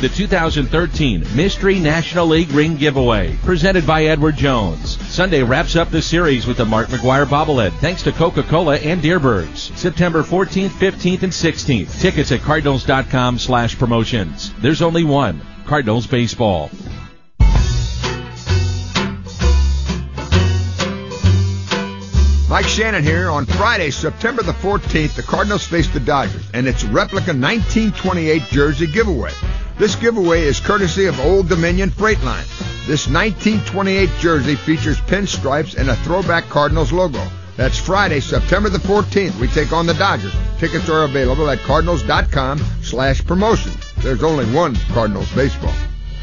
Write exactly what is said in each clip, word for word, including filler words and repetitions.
The two thousand thirteen Mystery National League Ring Giveaway, presented by Edward Jones. Sunday wraps up the series with the Mark McGwire bobblehead, thanks to Coca-Cola and Deerbirds. September fourteenth, fifteenth, and sixteenth. Tickets at Cardinals.com slash promotions. There's only one. Cardinals Baseball. Mike Shannon here. On Friday, September the fourteenth, the Cardinals face the Dodgers, and it's replica nineteen twenty-eight jersey giveaway. This giveaway is courtesy of Old Dominion Freight Line. This nineteen twenty-eight jersey features pinstripes and a throwback Cardinals logo. That's Friday, September the fourteenth. We take on the Dodgers. Tickets are available at Cardinals.com slash promotions. There's only one Cardinals baseball.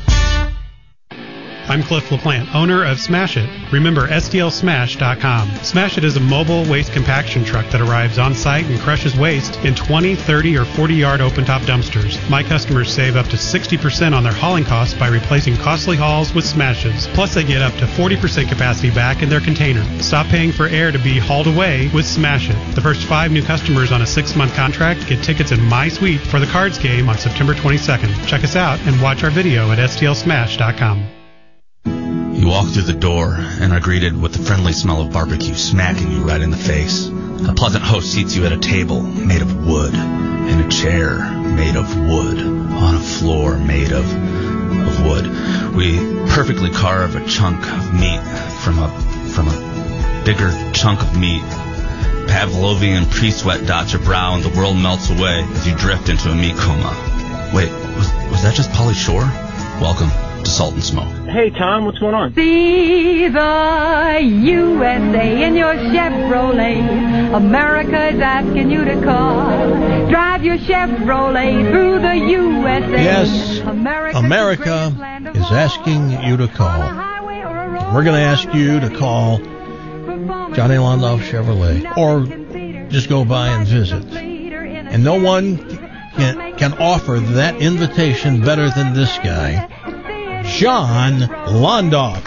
I'm Cliff LaPlante, owner of Smash It. Remember, S T L smash dot com. Smash It is a mobile waste compaction truck that arrives on site and crushes waste in twenty, thirty, or forty-yard open-top dumpsters. My customers save up to sixty percent on their hauling costs by replacing costly hauls with Smashes. Plus, they get up to forty percent capacity back in their container. Stop paying for air to be hauled away with Smash It. The first five new customers on a six-month contract get tickets in my suite for the Cards game on September twenty-second. Check us out and watch our video at S T L smash dot com. You walk through the door and are greeted with the friendly smell of barbecue smacking you right in the face. A pleasant host seats you at a table made of wood, in a chair made of wood, on a floor made of, of wood. We perfectly carve a chunk of meat from a from a bigger chunk of meat. Pavlovian pre-sweat dots your brow and the world melts away as you drift into a meat coma. Wait, was, was that just Pauly Shore? Welcome to Salt and Smoke. Hey, Tom, what's going on? See the U S A in your Chevrolet. America is asking you to call. Drive your Chevrolet through the U S A. Yes, America, America is asking you to call. We're going to ask you to call Johnny Londoff Chevrolet, or just go by and visit. And no one can, can offer that invitation better than this guy, John Londoff.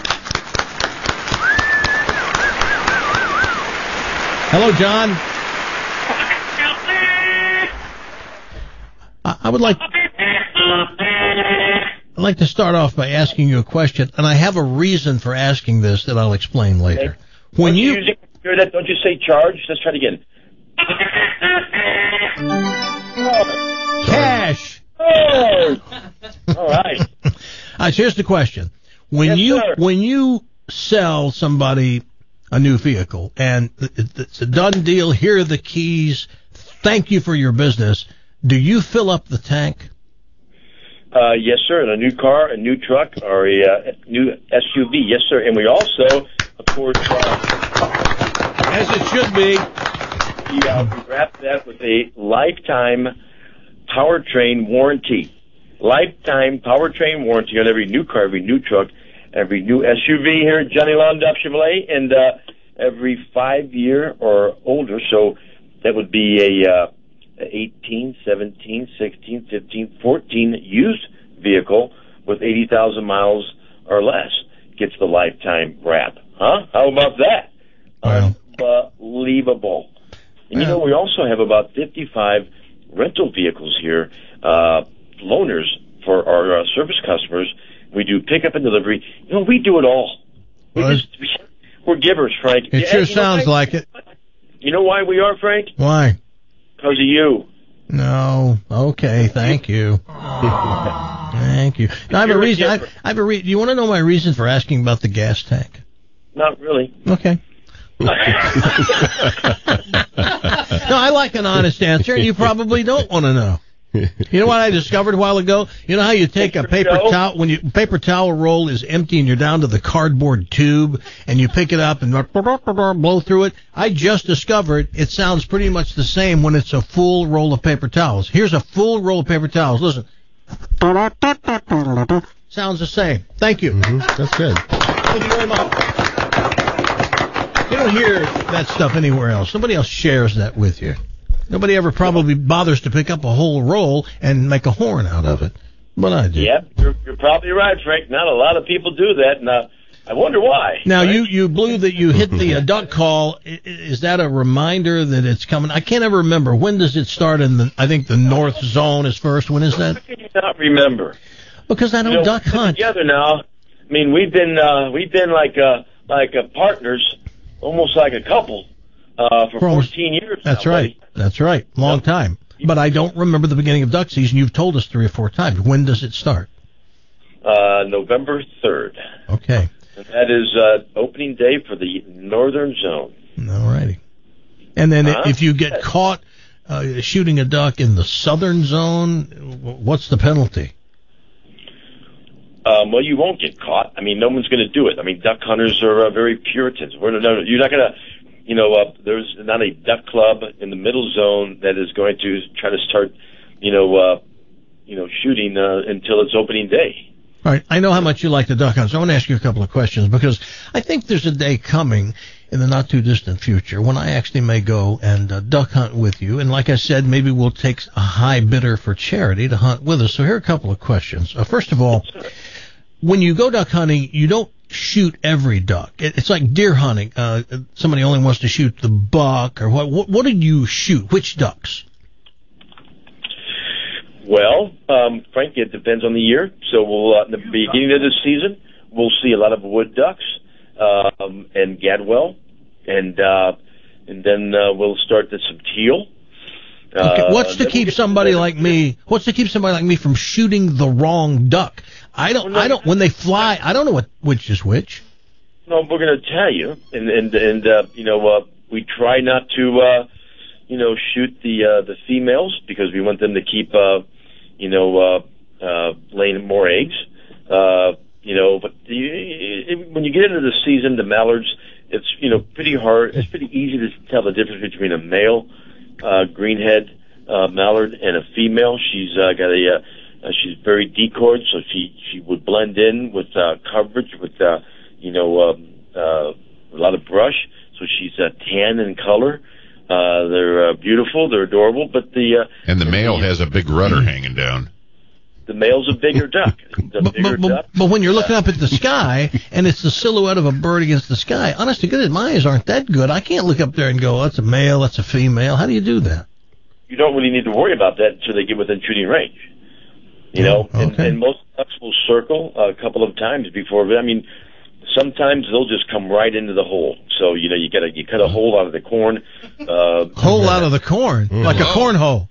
Hello, John. I, I would like I'd like to start off by asking you a question, and I have a reason for asking this that I'll explain later. When you, you hear that, don't you say charge? Let's try it again. Cash. Oh. All right. All right, so here's the question. When Yes, you sir. when you sell somebody a new vehicle and it- it's a done deal, here are the keys, thank you for your business, do you fill up the tank? Uh, yes, sir. And a new car, a new truck, or a uh, new S U V. Yes, sir. And we also, of course, uh, As it should be. we, uh, we wrap that with a lifetime powertrain warranty. Lifetime powertrain warranty on every new car, every new truck, every new S U V here at Johnny Londoff Chevrolet, and uh, every five-year or older. So that would be a uh, eighteen, seventeen, sixteen, fifteen, fourteen used vehicle with eighty thousand miles or less gets the lifetime wrap. Huh? How about that? Wow. Unbelievable. And you know, we also have about fifty-five rental vehicles here, uh, loaners for our uh, service customers. We do pickup and delivery. You know, we do it all. We Well, just, we, we're givers, Frank. It Yeah, sure you know sounds why? like it. You know why we are, Frank? Why? Because of you. No. Okay. Thank you. Thank you. Now, I have a You're a reason. I, giver. I have a re- Do you want to know my reason for asking about the gas tank? Not really. Okay. No, I like an honest answer, and you probably don't want to know. You know what I discovered a while ago? You know how you take a paper Joe? towel, when you paper towel roll is empty and you're down to the cardboard tube, and you pick it up and blow through it? I just discovered it sounds pretty much the same when it's a full roll of paper towels. Here's a full roll of paper towels. Listen. Sounds the same. Thank you. Mm-hmm. That's good. Thank you very much. You don't hear that stuff anywhere else. Nobody else shares that with you. Nobody ever probably bothers to pick up a whole roll and make a horn out of it. But I do. Yep, you're, you're probably right, Frank. Not a lot of people do that, and uh, I wonder why. Now, right? you, you blew that you hit the uh, duck call. I- Is that a reminder that it's coming? I can't ever remember. When does it start in the, I think the north zone is first. When is How that? can you not remember? Because I don't you know, duck hunt. Together now. I mean, we've been uh, we've been like uh, like uh, partners, almost like a couple, uh, for fourteen years. That's now, right. buddy. That's right. Long Yep. time. But I don't remember the beginning of duck season. You've told us three or four times. When does it start? Uh, November third. Okay. And that is uh, opening day for the northern zone. All righty. And then Uh-huh. if you get caught uh, shooting a duck in the southern zone, what's the penalty? Um, well, you won't get caught. I mean, no one's going to do it. I mean, duck hunters are uh, very Puritans. We're no, you're not going to, you know, uh, there's not a duck club in the middle zone that is going to try to start, you know, uh, you know, shooting uh, until it's opening day. All right. I know how much you like the duck hunt, so I want to ask you a couple of questions because I think there's a day coming in the not too distant future when I actually may go and uh, duck hunt with you. And like I said, maybe we'll take a high bidder for charity to hunt with us. So here are a couple of questions. Uh, first of all, when you go duck hunting, you don't shoot every duck. It, it's like deer hunting. Uh, somebody only wants to shoot the buck or what. What, what did you shoot? Which ducks? Well, um, frankly, it depends on the year. So we'll, uh, in the beginning of the season, we'll see a lot of wood ducks um, and gadwall, and uh, and then uh, we'll start with some teal. Okay. Uh, What's to then keep we'll somebody to like me? What's to keep somebody like me from shooting the wrong duck? I don't. Well, no, I don't. When they fly, I don't know what which is which. No, we're going to tell you, and and and uh, you know, uh, we try not to, uh, you know, shoot the uh, the females because we want them to keep, uh, you know, uh, uh, laying more eggs. Uh, you know, but the, it, when you get into the season, the mallards, it's you know pretty hard. It's pretty easy to tell the difference between a male uh, greenhead uh, mallard and a female. She's uh, got a uh, Uh, she's very decoyed, so she she would blend in with uh, coverage, with uh, you know um, uh, a lot of brush. So she's uh, tan in color. Uh, they're uh, beautiful, they're adorable, but the uh, and the male the, has a big rudder hanging down. The male's a bigger duck. The But, bigger but, but, duck. but when you're looking up at the sky and it's the silhouette of a bird against the sky, honest to goodness, my eyes aren't that good. I can't look up there and go, that's a male, that's a female. How do you do that? You don't really need to worry about that until they get within shooting range. You know, Oh, and, okay. and most ducks will circle a couple of times before. I mean, sometimes they'll just come right into the hole. So you know, you gotta you cut a hole out of the corn. Uh, Hole out of the corn, like a cornhole.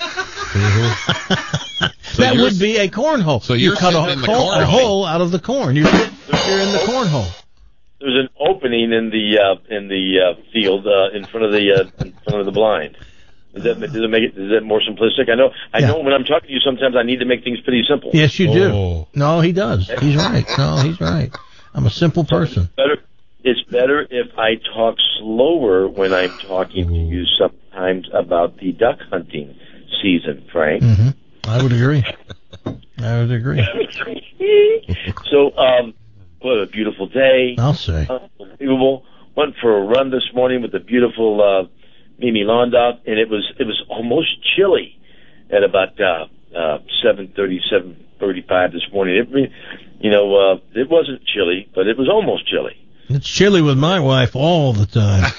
So That you're- would be a cornhole. So you you're cut a, sitting in the hole, a cornhole. hole out of the corn. You're, you're in the cornhole. There's an opening in the uh, in the uh, field uh, in front of the uh, in front of the blind. Does that does it make it is that more simplistic? I know I Yeah. know when I'm talking to you, sometimes I need to make things pretty simple. Yes, you do. Oh. No, he does. He's right. No, he's right. I'm a simple person. Better, it's better if I talk slower when I'm talking to you sometimes about the duck hunting season, Frank. hmm I would agree. I would agree. So, um, what a beautiful day. I'll say. Unbelievable. Went for a run this morning with the beautiful uh, Mimi Londa, and it was it was almost chilly at about uh, uh, seven thirty, seven thirty-five this morning. It, re- you know, uh, it wasn't chilly, but it was almost chilly. It's chilly with my wife all the time.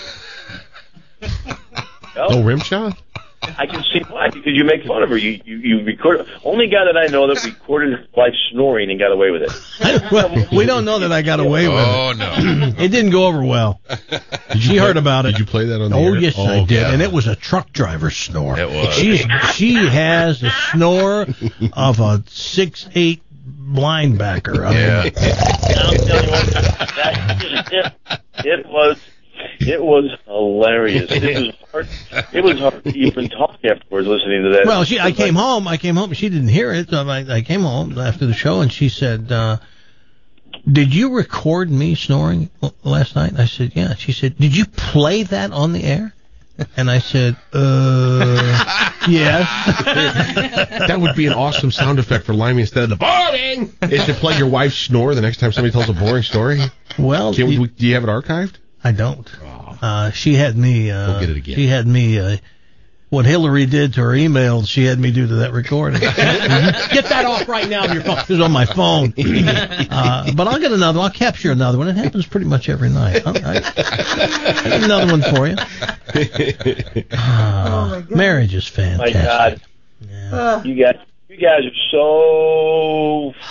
Well, Oh, rim shot? I can see why, because you make fun of her. You you, you record. Only guy that I know that recorded his wife snoring and got away with it. Well, we don't know that I got away with Oh it. no! It didn't go over well. She heard about it. Did you play that on the Oh, air? yes, I did. yeah. And it was a truck driver's snore. It was. She, she has the snore of a six eight linebacker. I Yeah. mean, I'll tell you what, that, it, it was it was hilarious. It was hard. It was hard to even talk afterwards listening to that. well, she, I came home. I came home. She didn't hear it. So I, I came home after the show, and she said, uh, "Did you record me snoring l- last night?" I said, "Yeah." She said, "Did you play that on the air?" And I said, "Uh, yes." That would be an awesome sound effect for Limey instead of the boring. Is to play your wife's snore the next time somebody tells a boring story. Well, Can we, you- do you have it archived? I don't. Uh, she had me. Uh, Go get it again. She had me. Uh, what Hillary did to her emails, she had me do to that recording. Get that off right now on your phone. It was on my phone. Uh, but I'll get another one. I'll capture another one. It happens pretty much every night. I'll, I, I get another one for you. Uh, marriage is my fantastic. God, Yeah. you guys, you guys are so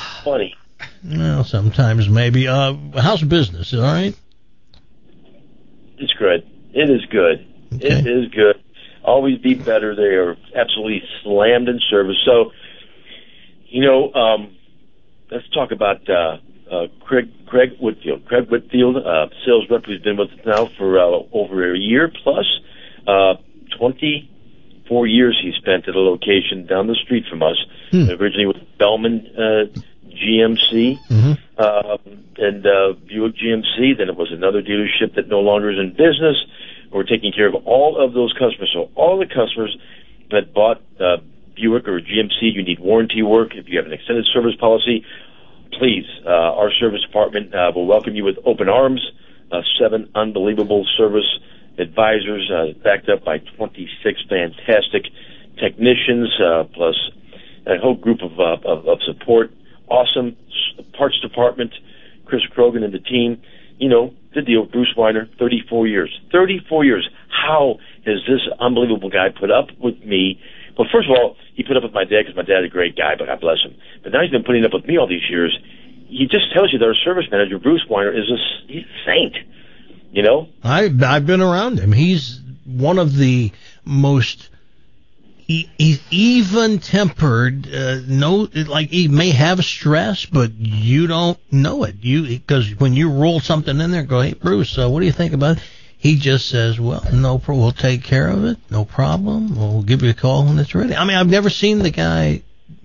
sometimes maybe. Uh, how's business? All right? It's good. It is good. Okay. It is good. Always be better. They are absolutely slammed in service. So, you know, um, let's talk about uh, uh, Craig, Craig Whitfield. Craig Whitfield, uh, sales rep who's been with us now for uh, over a year plus. Uh, twenty-four years he spent at a location down the street from us. Hmm. Originally with Bellman uh, G M C mm-hmm. uh, and uh, Buick G M C. Then it was another dealership that no longer is in business. We're taking care of all of those customers. So all the customers that bought uh, Buick or G M C, you need warranty work. If you have an extended service policy, please, uh, our service department uh, will welcome you with open arms. Uh, seven unbelievable service advisors, uh, backed up by twenty-six fantastic technicians, uh, plus a whole group of, uh, of, of support. Awesome parts department, Chris Krogan and the team. You know, the deal, Bruce Weiner, thirty-four years. thirty-four years. How has this unbelievable guy put up with me? Well, first of all, he put up with my dad because my dad's a great guy, but God bless him. But now he's been putting up with me all these years. He just tells you that our service manager, Bruce Weiner, is a, he's a saint. You know? I, I've been around him. He's one of the most he, he's even-tempered. Uh, no, like he may have stress, but you don't know it. You because when you roll something in there, go, hey Bruce, uh, what do you think about it? He just says, well, no, pro- we'll take care of it, no problem. We'll give you a call when it's ready. I mean, I've never seen the guy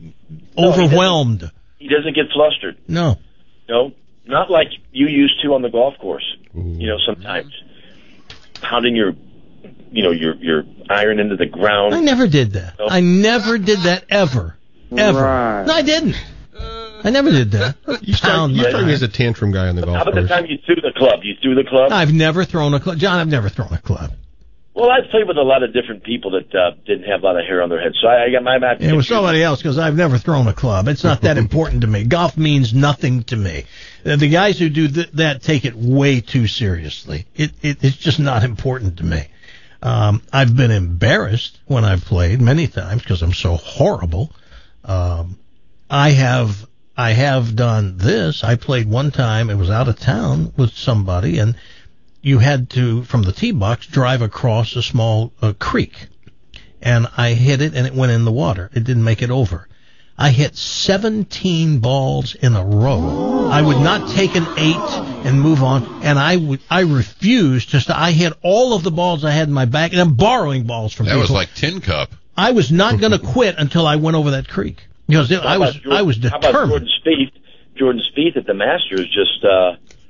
no, overwhelmed. He doesn't, he doesn't get flustered. No, no, not like you used to on the golf course. Ooh. You know, sometimes pounding your. You know, your your iron into the ground. I never did that. No. I never did that ever, ever. Right. No, I didn't. I never did that. You start, you start as a tantrum guy on the golf course. How about course. the time you threw the club? You threw the club? I've never thrown a club. John, I've never thrown a club. Well, I've played with a lot of different people that uh, didn't have a lot of hair on their heads, so I, I got my map. It was somebody else because I've never thrown a club. It's not that important to me. Golf means nothing to me. Uh, the guys who do th- that take it way too seriously. It, it it's just not important to me. Um, I've been embarrassed when I've played many times because I'm so horrible. Um, I have I have done this. I played one time. It was out of town with somebody, and you had to, from the tee box, drive across a small uh, creek. And I hit it, and it went in the water. It didn't make it over. I hit seventeen balls in a row. I would not take an eight and move on, and I would I refused to stop. I hit all of the balls I had in my bag, and I'm borrowing balls from that people. That was like Tin Cup. I was not going to quit until I went over that creek. Because it, I was Jordan, I was determined. How about Jordan Spieth? Jordan Spieth at the Masters just uh,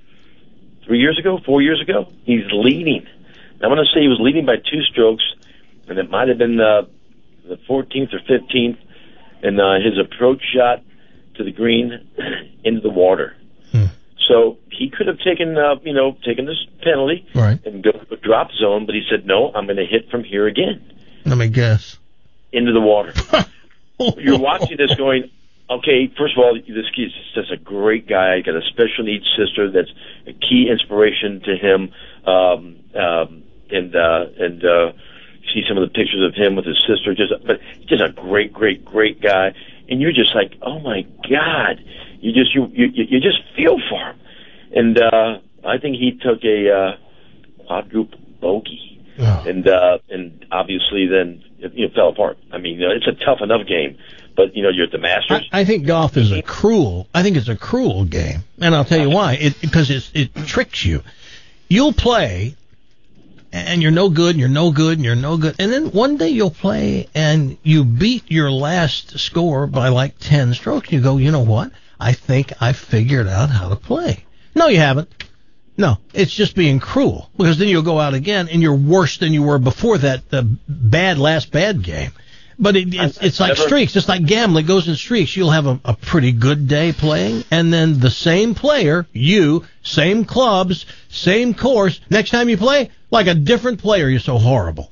three years ago, four years ago. He's leading. I'm going to say he was leading by two strokes, and it might have been uh, the fourteenth or fifteenth. And uh, his approach shot to the green into the water. Hmm. So he could have taken, uh, you know, taken this penalty right. and go to a drop zone, but he said, no, I'm going to hit from here again. Let me guess. Into the water. You're watching this going, okay, first of all, this kid is just a great guy. Got a special needs sister that's a key inspiration to him. Um, um, and, uh, and, uh, see some of the pictures of him with his sister, just but just a great, great, great guy, and you're just like, oh my God, you just you you you just feel for him, and uh, I think he took a uh, quadruple bogey, oh. and uh, and obviously then you know fell apart. I mean, you know, it's a tough enough game, but you know you're at the Masters. I, I think golf is a cruel. I think it's a cruel game, and I'll tell you why. It because it's, it tricks you. You'll play. And you're no good, and you're no good, and you're no good. And then one day you'll play, and you beat your last score by like ten strokes. You go, you know what? I think I figured out how to play. No, you haven't. No, it's just being cruel. Because then you'll go out again, and you're worse than you were before that the bad last bad game. But it, it's, it's like streaks. It's like gambling. It goes in streaks. You'll have a, a pretty good day playing, and then the same player, you, same clubs, same course, next time you play, like a different player. You're so horrible.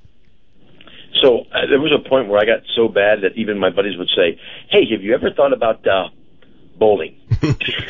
So uh, there was a point where I got so bad that even my buddies would say, hey, have you ever thought about uh, bowling? Which,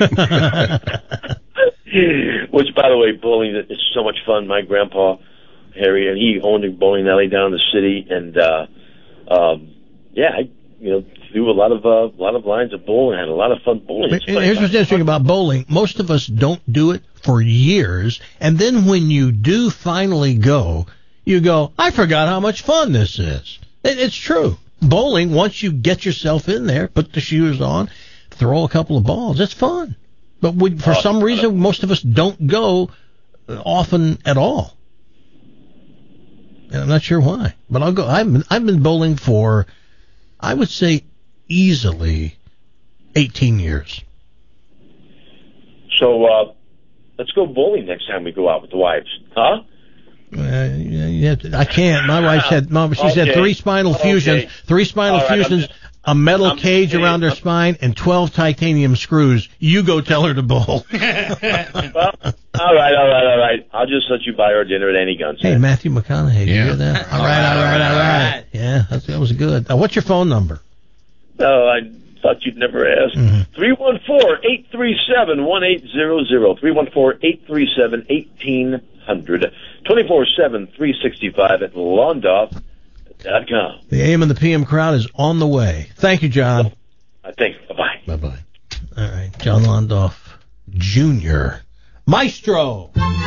by the way, bowling is so much fun. My grandpa, Harry, and he owned a bowling alley down in the city, and uh Um, yeah, I, you know, through a lot of uh, a lot of lines of bowling. Had a lot of fun bowling. But here's what's interesting about bowling. Most of us don't do it for years, and then when you do finally go, you go, I forgot how much fun this is. It, it's true. Bowling, once you get yourself in there, put the shoes on, throw a couple of balls, it's fun. But we, for some reason, most of us don't go often at all. And I'm not sure why, but I'll go. I've been, I've been bowling for, I would say, easily eighteen years. So uh, let's go bowling next time we go out with the wives, huh? Uh, yeah, I can't. My wife said, Mom, she's Okay. had three spinal fusions, Okay. three spinal All right, I'm fusions, just- a metal I'm cage just around her saying, spine, and twelve titanium screws. You go tell her to bowl. Well, all right, all right, all right. I'll just let you buy her dinner at Any Guns. Hey, Matthew McConaughey, did you Yeah. hear that? All right, all right, all right. Yeah, that's, that was good. Now, what's your phone number? No, I thought you'd never ask. Mm-hmm. three one four, eight three seven, one eight zero zero. three one four, eight three seven, eighteen hundred. twenty-four seven, three sixty-five at Londoff dot com. The A M and the P M crowd is on the way. Thank you, John. I think. Bye-bye. Bye-bye. All right, John Londoff, Junior Maestro.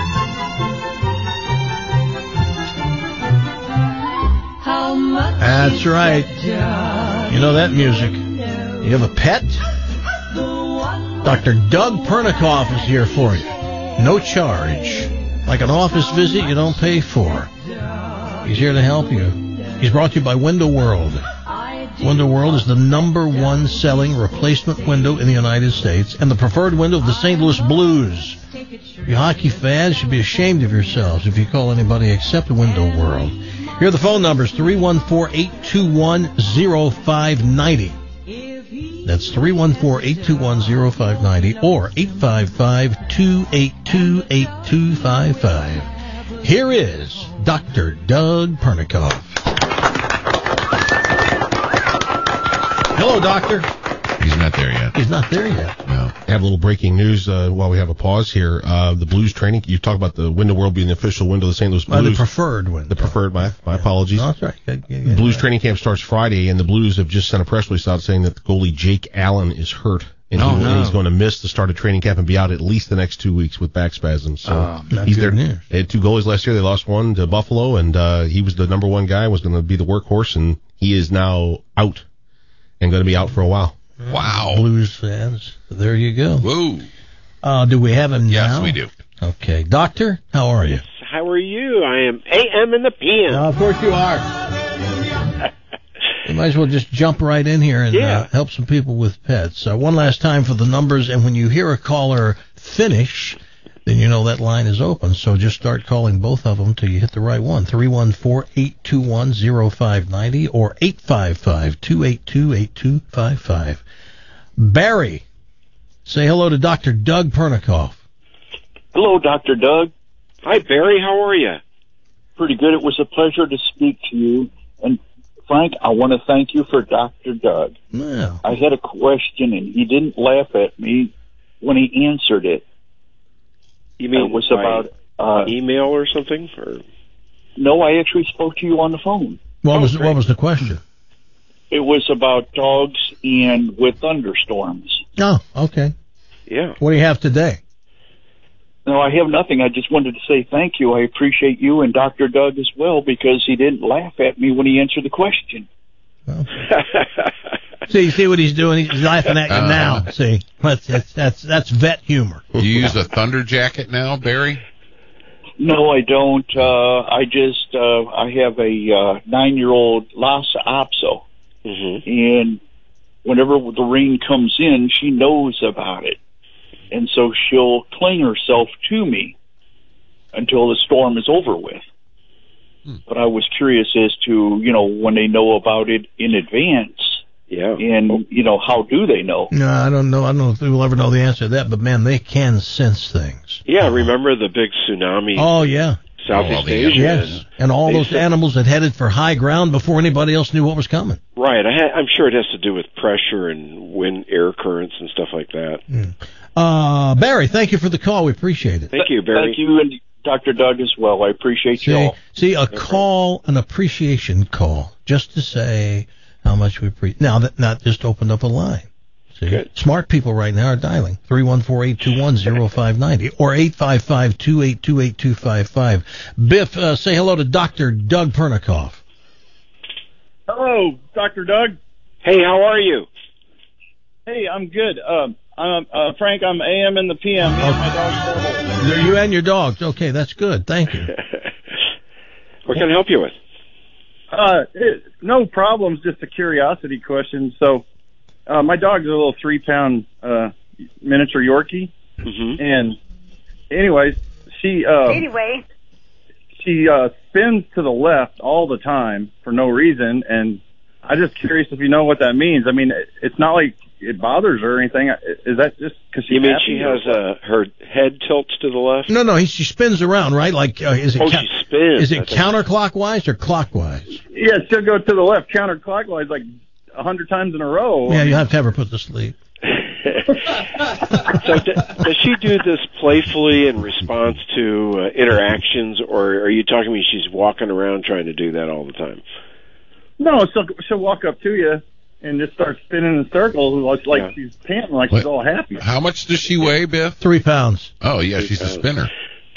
That's right. You know that music. You have a pet? Doctor Doug Pernikoff is here for you. No charge. Like an office visit you don't pay for. He's here to help you. He's brought to you by Window World. Window World is the number one selling replacement window in the United States and the preferred window of the Saint Louis Blues. You hockey fans should be ashamed of yourselves if you call anybody except Window World. Here are the phone numbers, three one four, eight two one, zero five nine zero. That's three one four, eight two one, zero five nine zero or eight five five, two eight two, eight two five five. Here is Doctor Doug Pernikoff. Hello, Doctor. He's not there yet. He's not there yet. No. I have a little breaking news uh, while we have a pause here. Uh, the Blues training, you talk about the Window World being the official window of the Saint Louis Uh, Blues. the preferred window. The preferred, my, my apologies. No, that's right. Yeah, yeah, yeah. Blues training camp starts Friday, and the Blues have just sent a press release out saying that the goalie Jake Allen is hurt, and, Oh, he, no. and he's going to miss the start of training camp and be out at least the next two weeks with back spasms. So Oh, not he's good there. news. They had two goalies last year. They lost one to Buffalo, and uh, he was the number one guy, was going to be the workhorse, and he is now out and going to be out for a while. Wow. Blues fans, there you go. Whoa. Uh, do we have him Yes, now? we do. Okay. Doctor, how are you? How are you? I am A M and the P M. of course you are. You might as well just jump right in here and Yeah. uh, help some people with pets. Uh, one last time for the numbers, and when you hear a caller finish, then you know that line is open. So just start calling both of them till you hit the right one. three one four, eight two one, zero five nine zero or eight five five, two eight two, eight two five five. Barry, say hello to Doctor Doug Pernikoff. Hello, Doctor Doug. Hi, Barry. How are you? Pretty good. It was a pleasure to speak to you. And, Frank, I want to thank you for Doctor Doug. Well, I had a question, and he didn't laugh at me when he answered it. You mean it was by about uh, email or something? Or no, I actually spoke to you on the phone. what Oh, was great. what was the question? It was about dogs and with thunderstorms. Oh, okay. yeah. What do you have today? No, I have nothing. I just wanted to say thank you. I appreciate you and Doctor Doug as well because he didn't laugh at me when he answered the question. See, see what he's doing? He's laughing at you Uh, now. See, that's, that's that's that's vet humor. Do you use a thunder jacket now, Barry? No, I don't. Uh, I just uh, I have a uh, nine-year-old Lhasa Apso, Mm-hmm. and whenever the rain comes in, she knows about it, and so she'll cling herself to me until the storm is over with. Hmm. But I was curious as to, you know, when they know about it in advance, Yeah. and, you know, how do they know? No, I don't know. I don't know if we'll ever know the answer to that. But man, they can sense things. Yeah, remember the big tsunami Oh yeah, Southeast Oh, the- Asia? yes. And all they those said- animals that headed for high ground before anybody else knew what was coming. Right. I ha- I'm sure it has to do with pressure and wind, air currents and stuff like that. Uh, Barry, thank you for the call. We appreciate it. Thank you, Barry. Thank you, and Doctor Doug as well. I appreciate you See, all. see, a call, an appreciation call, just to say, how much we appreciate. Now that not just opened up a line. See, Good. Smart people right now are dialing three one four, eight two one, zero five nine zero or eight five five, two eight two, eight two five five. Biff, uh, say hello to Doctor Doug Pernikoff. Hello, Doctor Doug. Hey, how are you? Hey, I'm good. Uh, I'm, uh, Frank, I'm A M in the P M. Me and my dog. There you and your dogs. Okay, that's good. Thank you. What can I help you with? Uh, it, no problems, just a curiosity question. So, uh, my dog's a little three-pound uh, miniature Yorkie. Mm-hmm. And anyways, she... Uh, anyway... She uh, spins to the left all the time for no reason, and I'm just curious if you know what that means. I mean, it, it's not like it bothers her or anything. Is that just because she? You mean happy she or has uh, her head tilts to the left? No, no, he, she spins around, right? Like, uh, is it? Oh, ca- she spins. Is I it think- counterclockwise or clockwise? Yeah, she'll go to the left counterclockwise like a hundred times in a row. Yeah, you have to have her put to sleep. So d- does she do this playfully in response to uh, interactions, or are you talking to me she's walking around trying to do that all the time? No, she'll she'll walk up to you and just start spinning in circles like, like Yeah. she's panting, like What? she's all happy. How much does she weigh, Biff? Three pounds. Oh, yeah, she's a spinner.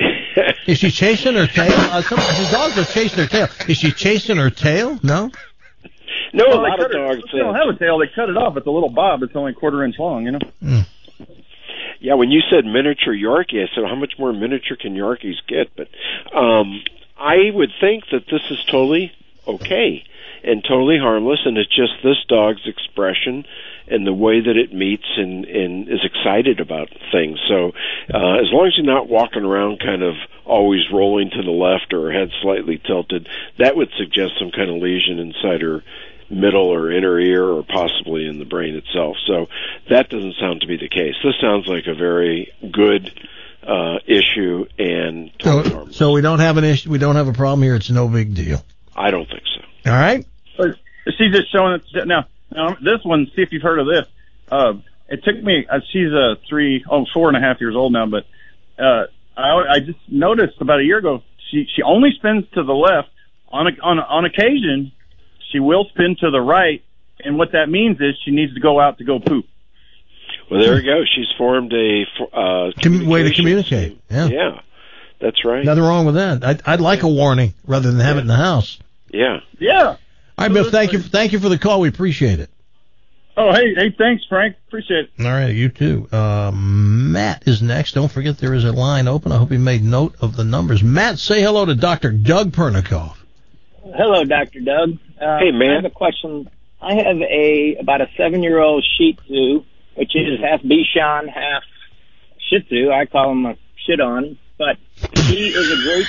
Is she chasing her tail? Uh, some these dogs are chasing their tail. Is she chasing her tail? No. No, Well, a they lot of cut it- dogs. They don't uh, have a tail. They cut it off. It's a little bob. It's only a quarter inch long. You know. Mm. Yeah, when you said miniature Yorkie, I said, how much more miniature can Yorkies get? But um, I would think that this is totally okay and totally harmless, and it's just this dog's expression and the way that it meets and, and is excited about things. So uh, as long as you're not walking around kind of always rolling to the left or her head slightly tilted, that would suggest some kind of lesion inside her middle or inner ear or possibly in the brain itself. So that doesn't sound to be the case. This sounds like a very good uh, issue and totally So, harmless. so we don't have an issue. We don't have a problem here. It's no big deal. I don't think so. All right. But she's just showing it now. Now this one, see if you've heard of this. Uh, it took me. Uh, she's a uh, three, oh, four and a half years old now. But uh, I, I just noticed about a year ago she she only spins to the left. On a, on on occasion, she will spin to the right, and what that means is she needs to go out to go poop. Well, there we go. She's formed a uh, Com- way to communication communicate. scheme. Yeah. Yeah, that's right. Nothing wrong with that. I'd, I'd like a warning rather than have it in the house. Yeah. Yeah. All right, Bill. Thank you. Thank you for the call. We appreciate it. Oh, hey, hey, thanks, Frank. Appreciate it. All right, you too. Uh, Matt is next. Don't forget there is a line open. I hope you made note of the numbers. Matt, say hello to Doctor Doug Pernikoff. Hello, Doctor Doug. Uh, Hey, man. I have a question. I have a about a seven-year-old Shih Tzu, which is half Bichon, half Shih Tzu. I call him a shit on, but he is a great.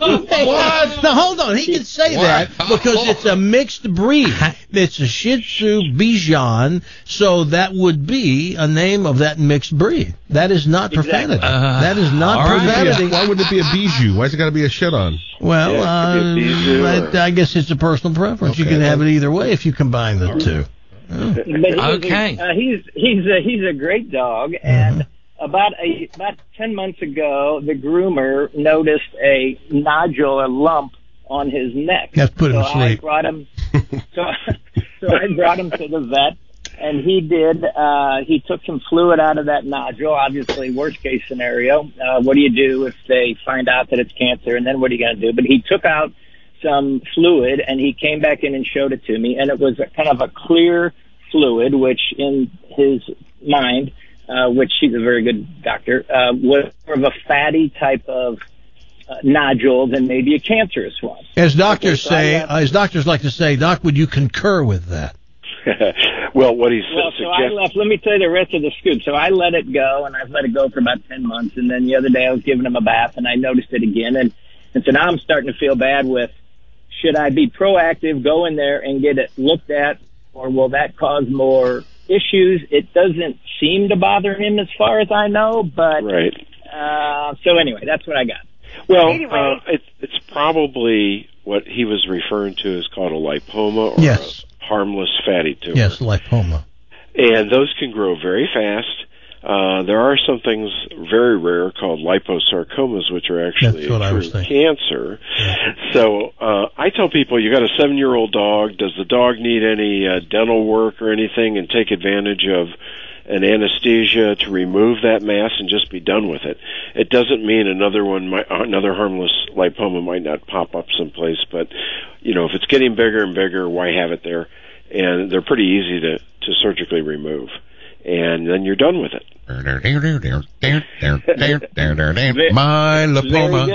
What? Now hold on. He can say that because it's a mixed breed. It's a Shih Tzu Bichon, so that would be a name of that mixed breed. That is not profanity. Uh, that is not all right. profanity. Why would it be a bijou? Why is it got to be a shit on? Well, Yeah, it could be a bijou uh, or- but I guess it's a personal preference. You Okay. can have it either way if you combine the two. But he's Okay. A, uh, he's he's a, he's a great dog, and about a about ten months ago, the groomer noticed a nodule, a lump on his neck. You have to put him so to sleep. I brought him. So, so I brought him to the vet, and he did. Uh, he took some fluid out of that nodule. Obviously, worst case scenario. Uh, what do you do if they find out that it's cancer? And then what are you going to do? But he took out some fluid, and he came back in and showed it to me, and it was a, kind of a clear fluid, which in his mind, uh, which he's a very good doctor, uh, was more of a fatty type of uh, nodule than maybe a cancerous one. As doctors Okay, so I say, left- uh, as doctors like to say, Doc, would you concur with that? Well, what he's Well, so I suggesting. left. Let me tell you the rest of the scoop. So I let it go, and I've let it go for about ten months. And then the other day I was giving him a bath, and I noticed it again. And, and so now I'm starting to feel bad with, should I be proactive, go in there and get it looked at, or will that cause more issues? It doesn't seem to bother him as far as I know, but Right. uh, so anyway, that's what I got. Well, Anyway. uh, it's it's probably what he was referring to is called a lipoma or Yes. a harmless fatty tumor. Yes, lipoma. And those can grow very fast. Uh, there are some things very rare called liposarcomas, which are actually That's what I was thinking. cancer. So uh, I tell people, you got a seven-year-old dog. Does the dog need any uh, dental work or anything? And take advantage of an anesthesia to remove that mass and just be done with it. It doesn't mean another one, might, another harmless lipoma might not pop up someplace, but you know, if it's getting bigger and bigger, why have it there? And they're pretty easy to, to surgically remove, and then you're done with it. My lipoma.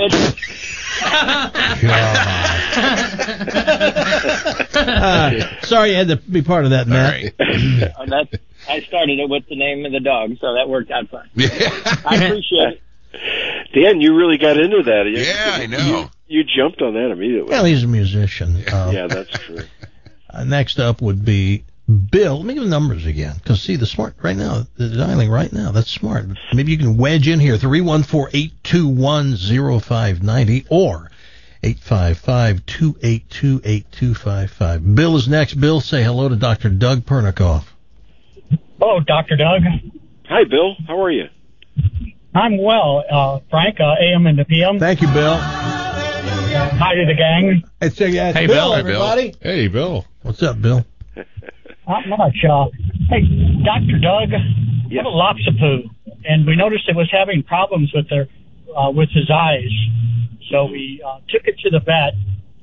uh, sorry you had to be part of that, Matt. Oh, that's, I started it with the name of the dog, so that worked out fine. I appreciate it. Dan, you really got into that. You, Yeah, I know. You, you jumped on that immediately. Well, he's a musician. Um, yeah, that's true. Uh, next up would be Bill. Let me give the numbers again, because see, the smart right now, the dialing right now, that's smart. Maybe you can wedge in here, three one four, eight two one, zero five nine zero or eight five five, two eight two, eight two five five. Bill is next. Bill, say hello to Doctor Doug Pernikoff. Oh, Doctor Doug. Hi, Bill. How are you? I'm well, uh, Frank, uh, A M and the P M. Thank you, Bill. Hi to the gang. It's, uh, yeah, it's Hey, Bill, Bill. Hey, everybody. Hey, Bill. What's up, Bill? Not much. Uh, hey, Doctor Doug, Yes. what a lops of poo. And we noticed it was having problems with their, uh, with his eyes. So we uh, took it to the vet,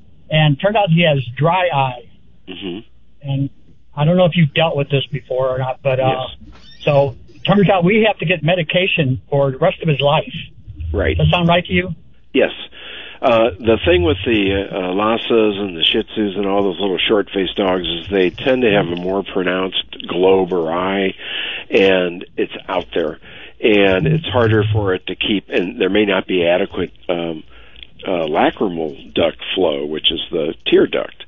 and turned out he has dry eye. Mm-hmm. And I don't know if you've dealt with this before or not, but uh, Yes. so it turns out we have to get medication for the rest of his life. Right. Does that sound right to you? Yes. Uh, the thing with the uh, Lhasas and the Shih Tzus and all those little short-faced dogs is they tend to have a more pronounced globe or eye, and it's out there. And it's harder for it to keep, and there may not be adequate um, uh, lacrimal duct flow, which is the tear duct.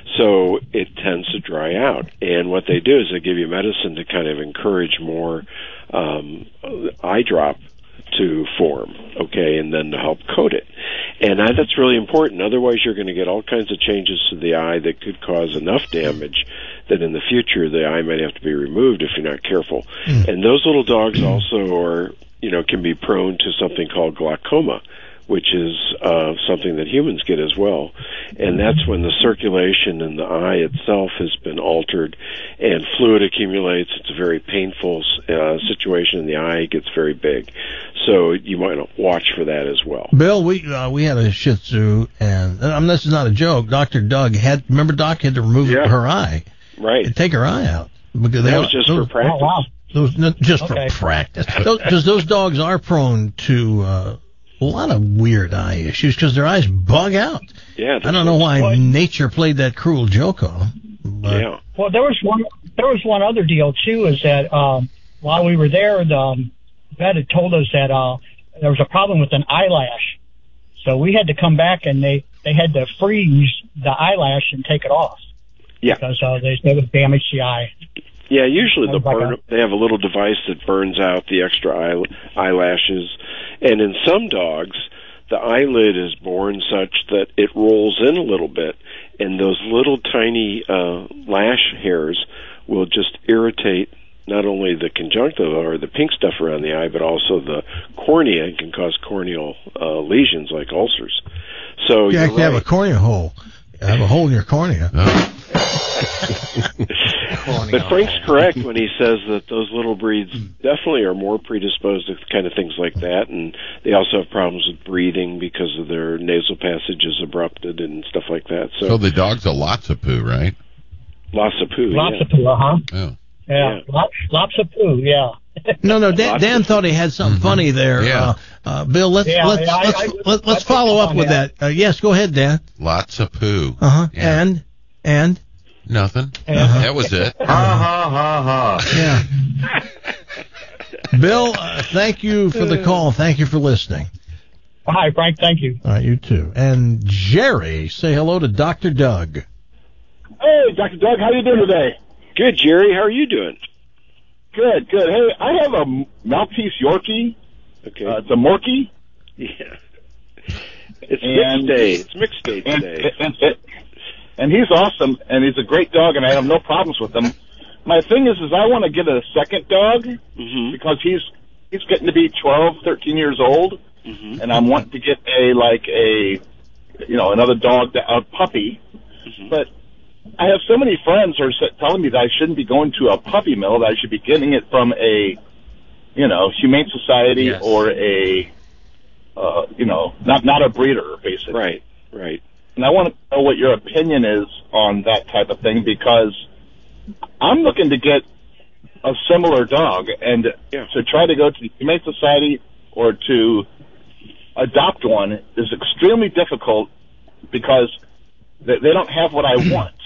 So it tends to dry out. And what they do is they give you medicine to kind of encourage more um, eye drop to form, okay, and then to help coat it. And I, that's really important. Otherwise, you're going to get all kinds of changes to the eye that could cause enough damage that in the future the eye might have to be removed if you're not careful. Mm. And those little dogs also are, you know, can be prone to something called glaucoma, which is uh, something that humans get as well. And that's when the circulation in the eye itself has been altered and fluid accumulates. It's a very painful uh, situation in the eye. It gets very big. So you might watch for that as well. Bill, we uh, we had a Shih Tzu, and um, this is not a joke. Doctor Doug had, remember Doc had to remove yeah. her eye. Right. Take her eye out. Because that they was just those, for practice. Oh, wow. Those, no, just okay. for practice. Because those, those dogs are prone to uh, a lot of weird eye issues because their eyes bug out. Yeah. I don't know why well, nature played that cruel joke on them. But. Yeah. Well, there was one. There was one other deal too. Is that um, while we were there, the um, vet had told us that uh, there was a problem with an eyelash, so we had to come back and they they had to freeze the eyelash and take it off. Yeah. Because uh, they they would damage the eye. Yeah, usually the like burn, a, they have a little device that burns out the extra eye, eyelashes, and in some dogs, the eyelid is born such that it rolls in a little bit, and those little tiny uh, lash hairs will just irritate not only the conjunctiva or the pink stuff around the eye, but also the cornea and can cause corneal uh, lesions like ulcers. So you actually right. have a cornea hole. You have a hole in your cornea. Oh. But Frank's correct when he says that those little breeds definitely are more predisposed to kind of things like that, and they also have problems with breathing because of their nasal passages abrupted and stuff like that. So, so the dog's a lots of poo, right? Lots of poo. Lots yeah. of poo, uh huh. Oh. Yeah, yeah. Lots, lots of poo. Yeah. No, no. Dan, Dan thought he had something mm-hmm. funny there. Yeah. Uh, uh, Bill, let's yeah, let's yeah, let's, I, I, let's, let's I follow up with that. that. Uh, yes, go ahead, Dan. Lots of poo. Uh huh. Yeah. And and nothing. Uh-huh. That was it. Ha ha ha ha. Yeah. Bill, uh, thank you for the call. Thank you for listening. Hi, Frank. Thank you. All right, you too. And Jerry, say hello to Doctor Doug. Hey, Doctor Doug, how you doing today? Good, Jerry. How are you doing? Good, good. Hey, I have a Maltese Yorkie. Okay. Uh, it's a Morkie. Yeah. It's and, mixed day. It's mixed day and, today. And, and, and he's awesome, and he's a great dog, and I have no problems with him. My thing is, is I want to get a second dog mm-hmm. because he's he's getting to be twelve, thirteen years old, mm-hmm. and I'm wanting to get a like a you know another dog, that, a puppy, mm-hmm. but I have so many friends who are telling me that I shouldn't be going to a puppy mill, that I should be getting it from a you know humane society yes. or a uh, you know not not a breeder, basically. Right, right. And I want to know what your opinion is on that type of thing, because I'm looking to get a similar dog, and yeah. to try to go to the Humane Society or to adopt one is extremely difficult because they, they don't have what I want.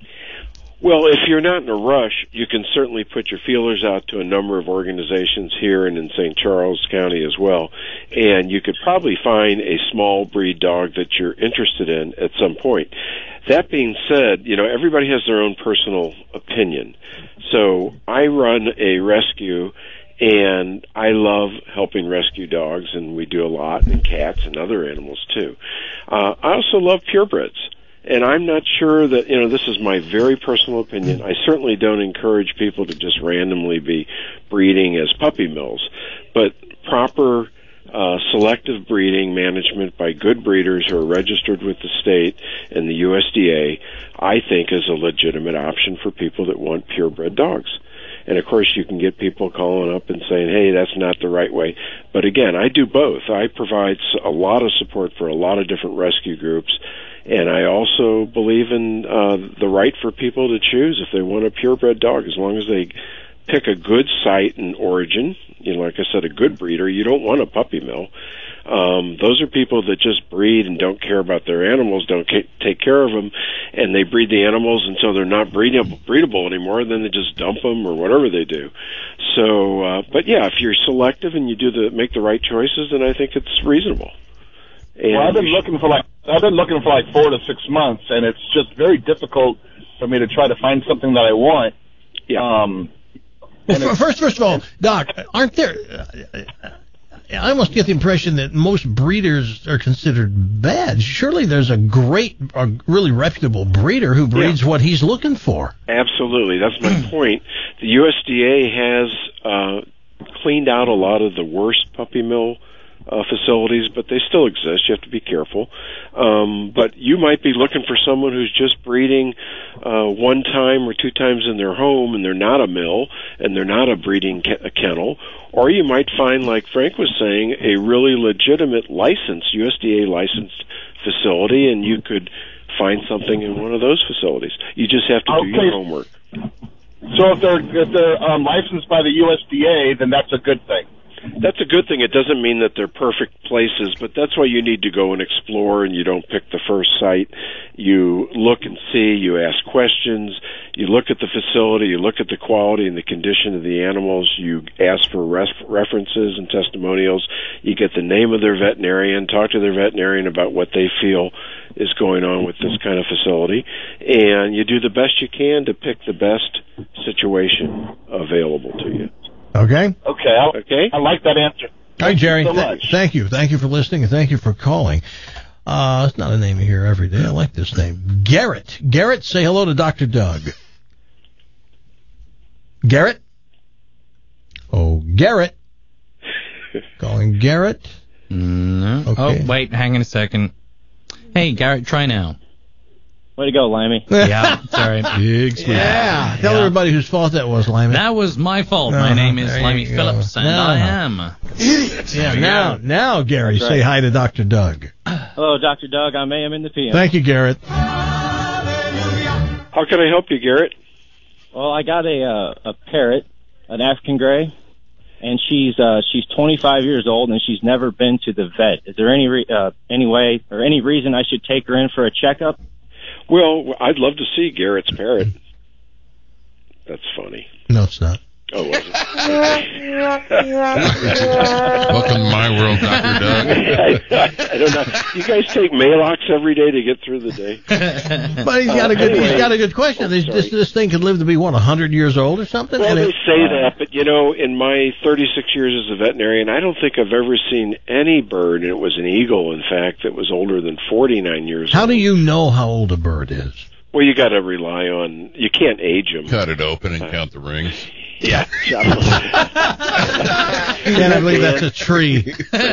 Well, if you're not in a rush, you can certainly put your feelers out to a number of organizations here and in Saint Charles County as well, and you could probably find a small breed dog that you're interested in at some point. That being said, you know, everybody has their own personal opinion. So I run a rescue, and I love helping rescue dogs, and we do a lot, and cats and other animals too. Uh, I also love purebreds. And I'm not sure that, you know, this is my very personal opinion. I certainly don't encourage people to just randomly be breeding as puppy mills. But proper uh, selective breeding management by good breeders who are registered with the state and the U S D A, I think is a legitimate option for people that want purebred dogs. And, of course, you can get people calling up and saying, hey, that's not the right way. But, again, I do both. I provide a lot of support for a lot of different rescue groups. And I also believe in uh, the right for people to choose if they want a purebred dog, as long as they pick a good site and origin. You know, like I said, a good breeder. You don't want a puppy mill. Um, those are people that just breed and don't care about their animals, don't ca- take care of them, and they breed the animals until they're not breedable, breedable anymore, and then they just dump them or whatever they do. So, uh, but yeah, if you're selective and you do the make the right choices, then I think it's reasonable. And well, I've been looking for like I've been looking for like four to six months, and it's just very difficult for me to try to find something that I want. Yeah. Um, well, first, first of all, Doc, aren't there? Uh, I almost get the impression that most breeders are considered bad. Surely there's a great, a really reputable breeder who breeds yeah. what he's looking for. Absolutely, that's my point. The U S D A has uh, cleaned out a lot of the worst puppy mill Uh, facilities, but they still exist. You have to be careful. Um, but you might be looking for someone who's just breeding uh, one time or two times in their home, and they're not a mill, and they're not a breeding ke- a kennel. Or you might find, like Frank was saying, a really legitimate licensed, U S D A licensed facility, and you could find something in one of those facilities. You just have to okay. do your homework. So if they're, if they're um, licensed by the U S D A, then that's a good thing. That's a good thing. It doesn't mean that they're perfect places, but that's why you need to go and explore, and you don't pick the first site. You look and see, you ask questions, you look at the facility, you look at the quality and the condition of the animals, you ask for ref- references and testimonials, you get the name of their veterinarian, talk to their veterinarian about what they feel is going on with this kind of facility, and you do the best you can to pick the best situation available to you. Okay. Okay. I, okay. I like that answer. All right, Jerry. Thank you so th- much. Thank you. Thank you for listening, and thank you for calling. Uh, it's not a name you hear every day. I like this name. Garrett. Garrett, say hello to Doctor Doug. Garrett? Oh, Garrett. Calling Garrett. No. Okay. Oh, wait. Hang on a second. Hey, Garrett, try now. Way to go, Limey. Yeah, sorry. Big sweet. Yeah. Tell yeah. everybody whose fault that was, Limey. That was my fault. Uh-huh. My name is There Limey you go. Phillips, and No. I am. Idiot. Yeah, now, now, Gary, That's say right. hi to Doctor Doug. Hello, Doctor Doug. I'm A M in the P M. Thank you, Garrett. How can I help you, Garrett? Well, I got a uh, a parrot, an African gray, and she's uh, she's twenty-five years old, and she's never been to the vet. Is there any re- uh, any way or any reason I should take her in for a checkup? Well, I'd love to see Garrett's parrot. That's funny. No, it's not. Oh, was it? Welcome to my world, Doctor Doug. I, I don't know. You guys take Maalox every day to get through the day? But he's got a good, anyway. he's got a good question. Oh, this, this sorry. this thing could live to be what, a hundred years old or something? Well, And they it- say that, but you know, in my thirty-six years as a veterinarian, I don't think I've ever seen any bird, and it was an eagle, in fact, that was older than forty-nine years How old. do you know how old a bird is? Well, you got to rely on, you can't age them. Cut it open and count the rings. Yeah, Can't I believe that's a tree.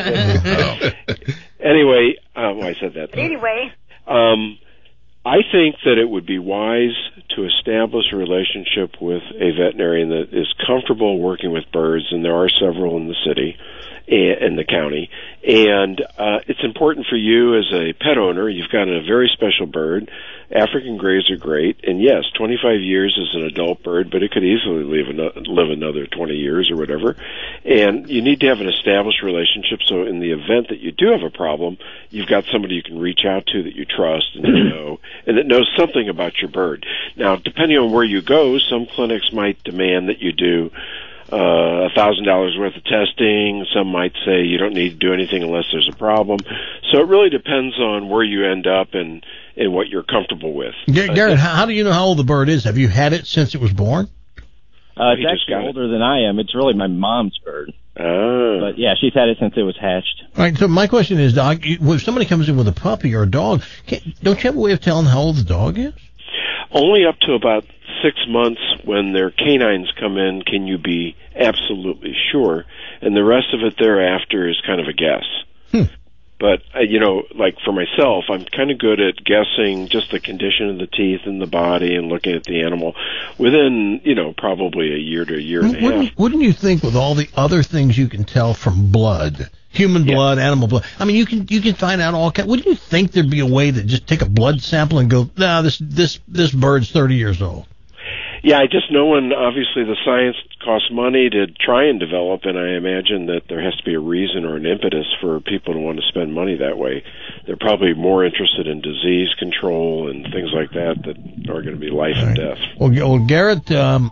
Oh. Anyway, um, well, I said that. Anyway. Um, I think that it would be wise to establish a relationship with a veterinarian that is comfortable working with birds, and there are several in the city, in the county. And uh, it's important for you as a pet owner. You've got a very special bird. African Greys are great, and yes, twenty-five years is an adult bird, but it could easily live another, live another twenty years or whatever. And you need to have an established relationship, so in the event that you do have a problem, you've got somebody you can reach out to that you trust and you know, and that knows something about your bird. Now, depending on where you go, some clinics might demand that you do uh, a thousand dollars worth of testing. Some might say you don't need to do anything unless there's a problem. So it really depends on where you end up and, and what you're comfortable with. Garrett, how, how do you know how old the bird is? Have you had it since it was born? Uh, it's actually older than I am. It's really my mom's bird. Oh. But yeah, she's had it since it was hatched. All right, so my question is, Doc, if somebody comes in with a puppy or a dog, can't, don't you have a way of telling how old the dog is? Only up to about six months when their canines come in can you be absolutely sure, and the rest of it thereafter is kind of a guess. Hmm. But, uh, you know, like for myself, I'm kind of good at guessing just the condition of the teeth and the body and looking at the animal within, you know, probably a year to a year and a Wouldn't, half. wouldn't you think with all the other things you can tell from blood, human blood, yeah. animal blood, I mean, you can you can find out all kinds. Wouldn't you think there'd be a way to just take a blood sample and go, nah, this this this bird's thirty years old? Yeah, I just know when obviously the science costs money to try and develop, and I imagine that there has to be a reason or an impetus for people to want to spend money that way. They're probably more interested in disease control and things like that that are going to be life and death. Well, well Garrett, um,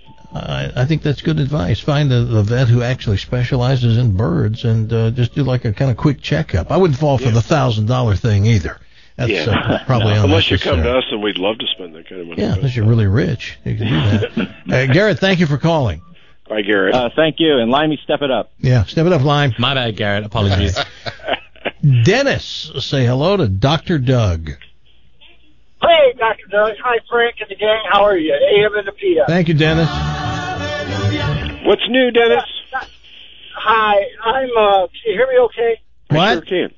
I, I think that's good advice. Find a, a vet who actually specializes in birds and uh, just do like a kind of quick checkup. I wouldn't fall for Yeah. the thousand dollar thing either. That's yeah. uh, probably no, unless you come to unnecessary. us, and we'd love to spend that kind of money. Yeah, unless you're really rich, you can do that. uh, Garrett, thank you for calling. Bye, Garrett. Uh, thank you, and Limey, step it up. Yeah, step it up, Lime. My bad, Garrett. Apologies. Dennis, say hello to Doctor Doug. Hey, Doctor Doug. Hi, Frank and the gang. How are you? A M and the P M. Thank you, Dennis. What's new, Dennis? Hi, I'm, uh, can you hear me okay? What? I sure can.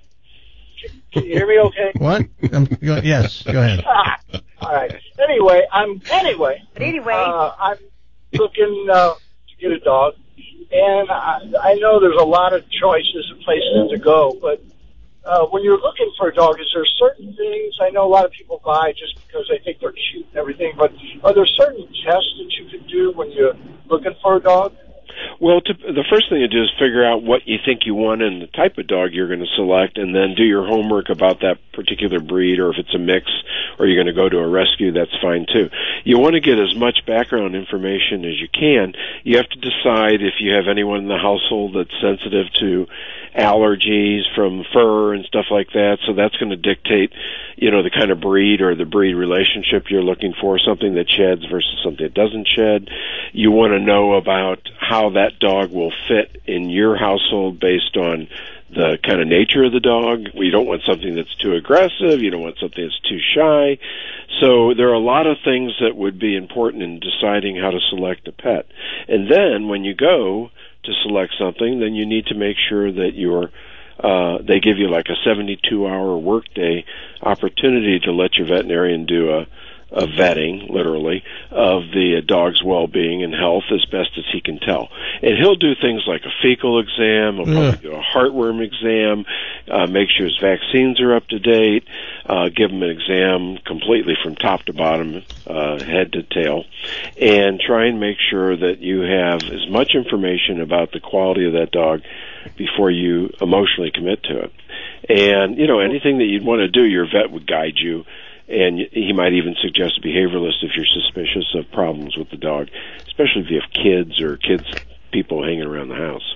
Can you hear me okay? What? Um, go, yes, go ahead. Ah, all right. Anyway, I'm, anyway. But anyway. Uh, I'm looking, uh, to get a dog. And I, I know there's a lot of choices and places to go, but, uh, when you're looking for a dog, is there certain things, I know a lot of people buy just because they think they're cute and everything, but are there certain tests that you could do when you're looking for a dog? Well, to, the first thing to do is figure out what you think you want and the type of dog you're going to select, and then do your homework about that particular breed, or if it's a mix, or you're going to go to a rescue, that's fine too. You want to get as much background information as you can. You have to decide if you have anyone in the household that's sensitive to allergies from fur and stuff like that, so that's going to dictate, you know, the kind of breed or the breed relationship you're looking for, something that sheds versus something that doesn't shed. You want to know about how that dog will fit in your household based on the kind of nature of the dog. You don't want something that's too aggressive. You don't want something that's too shy. So there are a lot of things that would be important in deciding how to select a pet. And then when you go to select something, then you need to make sure that you're uh they give you like a seventy-two hour workday opportunity to let your veterinarian do a a vetting, literally, of the dog's well-being and health as best as he can tell. And he'll do things like a fecal exam, he'll probably Ugh. do a heartworm exam, uh, make sure his vaccines are up to date, uh, give him an exam completely from top to bottom, uh, head to tail, and try and make sure that you have as much information about the quality of that dog before you emotionally commit to it. And, you know, anything that you'd want to do, your vet would guide you. And he might even suggest a behavioralist if you're suspicious of problems with the dog, especially if you have kids or kids, people hanging around the house.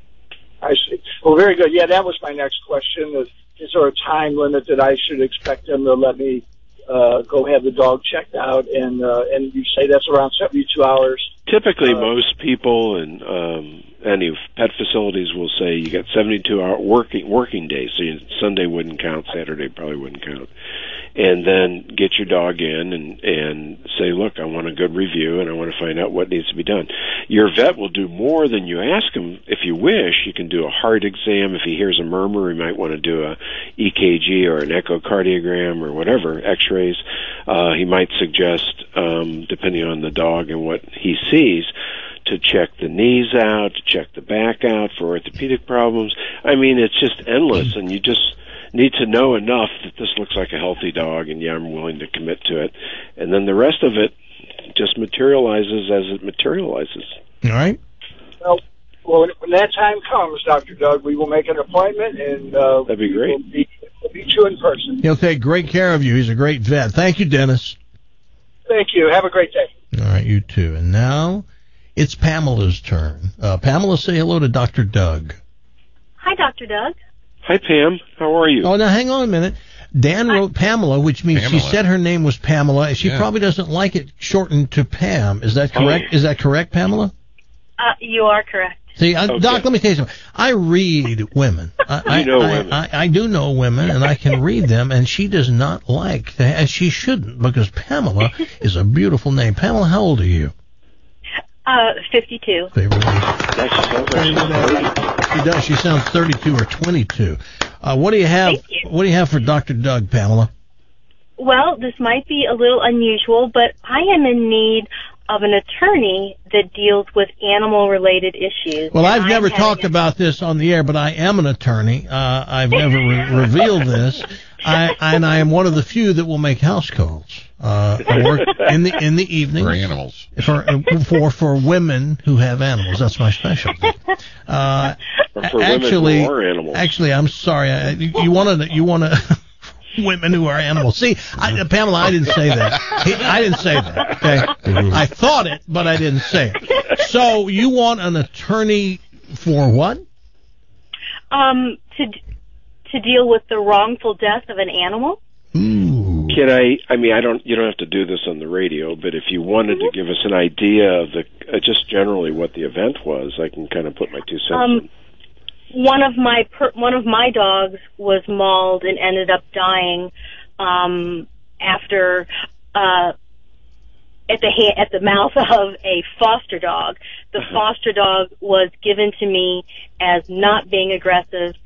I see. Well, very good. Yeah, that was my next question. Is, is there a time limit that I should expect them to let me uh, go have the dog checked out? And uh, and you say that's around seventy-two hours? Typically, uh, most people and um, any pet facilities will say you got seventy-two hour working working days. So you, Sunday wouldn't count, Saturday probably wouldn't count. and then get your dog in and, and say, look, I want a good review and I want to find out what needs to be done. Your vet will do more than you ask him. If you wish, you can do a heart exam. If he hears a murmur, he might want to do a E K G or an echocardiogram or whatever, x-rays. Uh, he might suggest, um, depending on the dog and what he sees, to check the knees out, to check the back out for orthopedic problems. I mean, it's just endless, and you just need to know enough that this looks like a healthy dog, and yeah, I'm willing to commit to it. And then the rest of it just materializes as it materializes. All right. Well, well when that time comes, Doctor Doug, we will make an appointment, and uh, that'd be great. We'll, be, we'll meet you in person. He'll take great care of you. He's a great vet. Thank you, Dennis. Thank you. Have a great day. All right, you too. And now it's Pamela's turn. Uh, Pamela, say hello to Doctor Doug. Hi, Doctor Doug. Hi, Pam. How are you? Oh, now hang on a minute. Dan wrote Pamela, which means Pamela. she said her name was Pamela. She Yeah. probably doesn't like it shortened to Pam. Is that correct? Oh. Is that correct, Pamela? Uh, you are correct. See, I, Okay. Doc, let me tell you something. I read women. I, I, You know I, women. I, I do know women, and I can read them, and she does not like that, and she shouldn't, because Pamela is a beautiful name. Pamela, how old are you? Uh, fifty-two. Favorite age? That's, that's, She does. She sounds thirty-two or twenty-two. Uh, what do you have? Thank you. What do you have for Doctor Doug, Pamela? Well, this might be a little unusual, but I am in need of an attorney that deals with animal-related issues. Well, I've And never I'm having talked a- about this on the air, but I am an attorney. Uh, I've never re- revealed this, I, and I am one of the few that will make house calls. Uh, I work in the in the evening For animals. for for for women who have animals. That's my specialty. Uh, Or for women actually, who are animals. actually, I'm sorry. I, you want to you want to. Women who are animals. See, I, Pamela, I didn't say that. I didn't say that. Okay, I thought it, but I didn't say it. So you want an attorney for what? Um, to to deal with the wrongful death of an animal. Ooh. Can I? I mean, I don't. You don't have to do this on the radio, but if you wanted to give us an idea of the uh, just generally what the event was, I can kind of put my two cents Um, in. One of my per, one of my dogs was mauled and ended up dying um, after uh, at the ha- at the mouth of a foster dog. The foster dog was given to me as not being aggressive,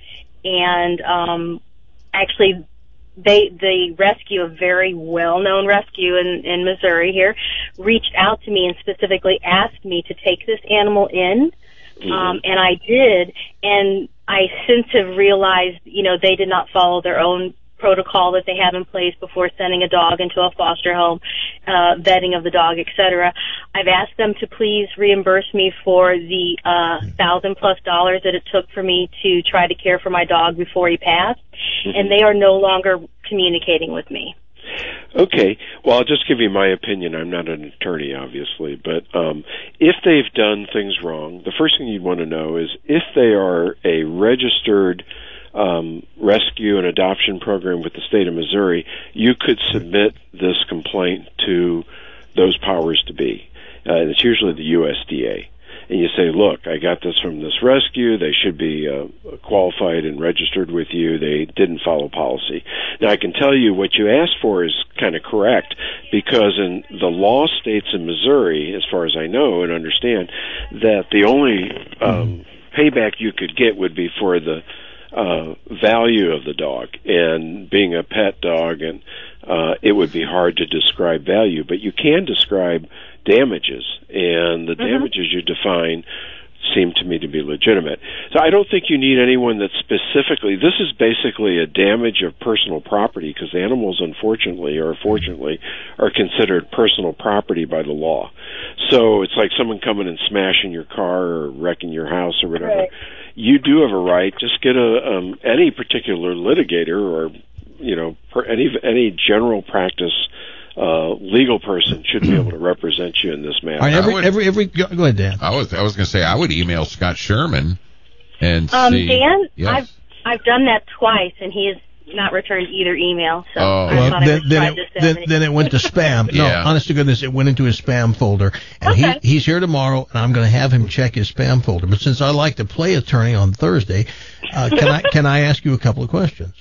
and um, actually, they the rescue, a very well known rescue in in Missouri here, reached out to me and specifically asked me to take this animal in. Um, and I did, and I since have realized, you know, they did not follow their own protocol that they have in place before sending a dog into a foster home, uh, vetting of the dog, et cetera. I've asked them to please reimburse me for the uh, thousand plus dollars that it took for me to try to care for my dog before he passed, and they are no longer communicating with me. Okay. Well, I'll just give you my opinion. I'm not an attorney, obviously, but um, if they've done things wrong, the first thing you'd want to know is if they are a registered um, rescue and adoption program with the state of Missouri, you could submit this complaint to those powers to be. Uh, it's usually the U S D A. And you say, look, I got this from this rescue. They should be uh, qualified and registered with you. They didn't follow policy. Now, I can tell you what you asked for is kind of correct, because in the law states in Missouri, as far as I know and understand, that the only um, payback you could get would be for the uh, value of the dog. And being a pet dog, and uh, it would be hard to describe value, but you can describe damages, and the damages you define seem to me to be legitimate. So I don't think you need anyone that specifically, this is basically a damage of personal property, because animals, unfortunately or fortunately, are considered personal property by the law. So it's like someone coming and smashing your car or wrecking your house or whatever. Right. You do have a right. Just get a um, any particular litigator, or you know, per, any any general practice Uh, legal person should be able to represent you in this matter. All right, every, would- every, every, go, go ahead, Dan. I was I was going to say I would email Scott Sherman and Um, see. Dan, Yes. I've I've done that twice, and he has not returned either email. So Oh. I Well, thought I then, would then, try it, this then, avenue. then it went to spam. No, Yeah. honest to goodness, it went into his spam folder. And Okay. he, he's here tomorrow, and I'm going to have him check his spam folder. But since I like to play attorney on Thursday, uh, can I can I ask you a couple of questions?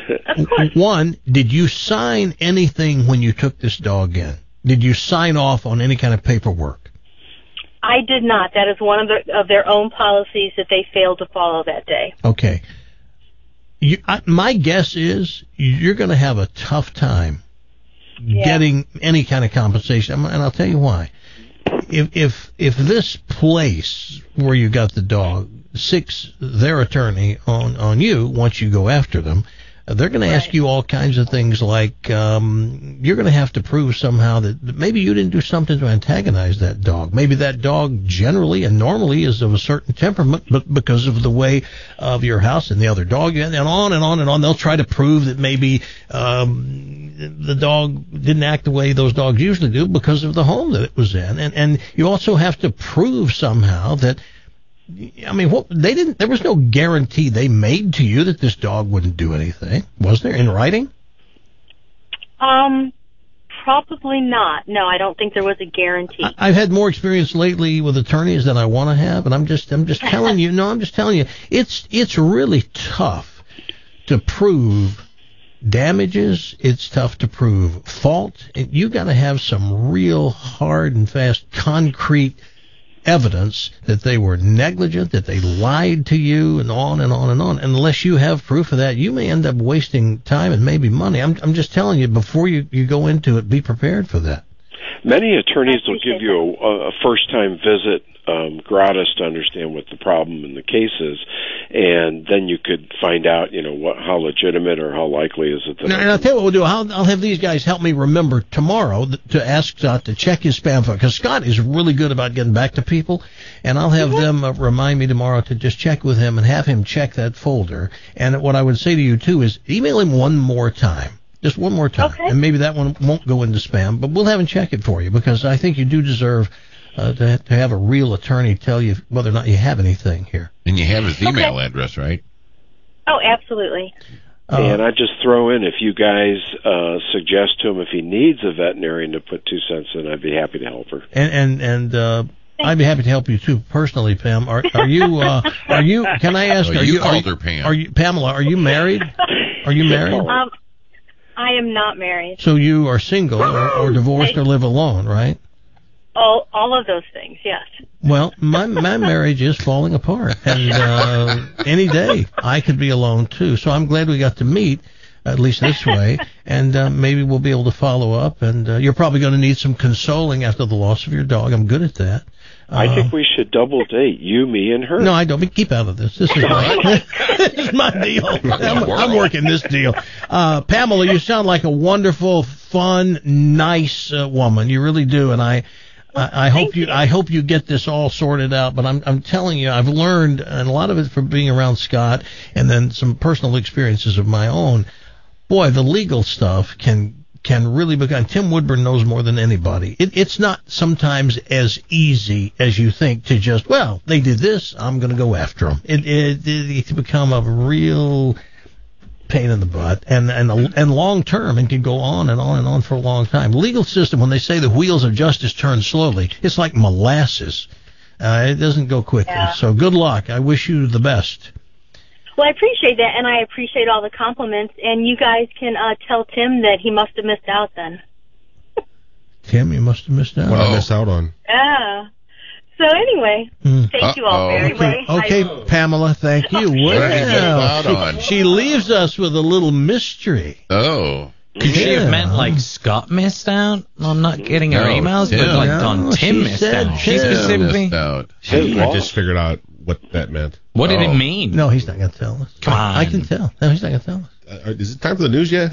Of course. One, did you sign anything when you took this dog in? Did you sign off on any kind of paperwork? I did not. That is one of, the, of their own policies that they failed to follow that day. Okay. You, I, my guess is you're going to have a tough time Yeah. getting any kind of compensation, and I'll tell you why. If if if this place where you got the dog sicks their attorney on on you once you go after them, they're going to ask you all kinds of things like um, you're going to have to prove somehow that maybe you didn't do something to antagonize that dog. Maybe that dog generally and normally is of a certain temperament, but because of the way of your house and the other dog, and on and on and on, they'll try to prove that maybe um, the dog didn't act the way those dogs usually do because of the home that it was in. And, and you also have to prove somehow that, I mean, what they didn't. There was no guarantee they made to you that this dog wouldn't do anything, was there, in writing? Um, probably not. No, I don't think there was a guarantee. I, I've had more experience lately with attorneys than I want to have, and I'm just, I'm just telling you. No, I'm just telling you. It's, it's really tough to prove damages. It's tough to prove fault. And you got to have some real hard and fast, concrete evidence that they were negligent, that they lied to you, and on and on and on. Unless you have proof of that, you may end up wasting time and maybe money. I'm, I'm just telling you, before you, you go into it, be prepared for that. Many attorneys will give you a, a first-time visit um, gratis to understand what the problem in the case is, and then you could find out, you know, what, how legitimate or how likely is it that. Now, and I'll tell you what we'll do. I'll, I'll have these guys help me remember tomorrow to ask Scott to check his spam file, because Scott is really good about getting back to people, and I'll have them uh, remind me tomorrow to just check with him and have him check that folder. And what I would say to you, too, is email him one more time. Just one more time. Okay. And maybe that one won't go into spam, but we'll have him check it for you, because I think you do deserve uh, to, to have a real attorney tell you whether or not you have anything here. And you have his email Okay. address, right? Oh, absolutely. Uh, and I just throw in, if you guys uh, suggest to him if he needs a veterinarian to put two cents in, I'd be happy to help her. And and and uh, I'd be happy to help you too personally, Pam. Are are you uh, are you? Can I ask? Oh, are you you, called are, her Pam. Are you Pamela? Are you married? Are you married? Um, I am not married. So you are single or, or divorced or live alone, right? All, all of those things, yes. Well, my my marriage is falling apart, and uh, any day I could be alone too. So I'm glad we got to meet, at least this way, and uh, maybe we'll be able to follow up. And uh, you're probably going to need some consoling after the loss of your dog. I'm good at that. I Uh, think we should double date, you, me, and her. No, I don't. Keep out of this. This is my, this is my deal. I'm, I'm working this deal. Uh, Pamela, you sound like a wonderful, fun, nice uh, woman. You really do, and I, I, I hope you, I hope you get this all sorted out. But I'm, I'm telling you, I've learned, and a lot of it from being around Scott, and then some personal experiences of my own. Boy, the legal stuff can. can really become, Tim Woodburn knows more than anybody. It, it's not sometimes as easy as you think to just, well, they did this, I'm going to go after them. It, it, it, it's become a real pain in the butt, and, and, and long term, and can go on and on and on for a long time. Legal system, when they say the wheels of justice turn slowly, it's like molasses. Uh, it doesn't go quickly. Yeah. So good luck. I wish you the best. Well, I appreciate that, and I appreciate all the compliments. And you guys can uh, tell Tim that he must have missed out then. Tim, you must have missed out. What I missed out on? Yeah. So anyway, Mm. thank you all very Okay, much. okay I- Pamela, thank you. Well, she, she leaves us with a little mystery. Oh. Could she Yeah. have meant like Scott missed out on not getting her No, emails, Tim. but like No, on she Tim missed said out? She Tim specifically. Missed out. I, I just figured out what that meant. What did Oh. it mean? No, he's not going to tell us. Come I, I on. can tell. No, he's not going to tell us. Uh, is it time for the news yet?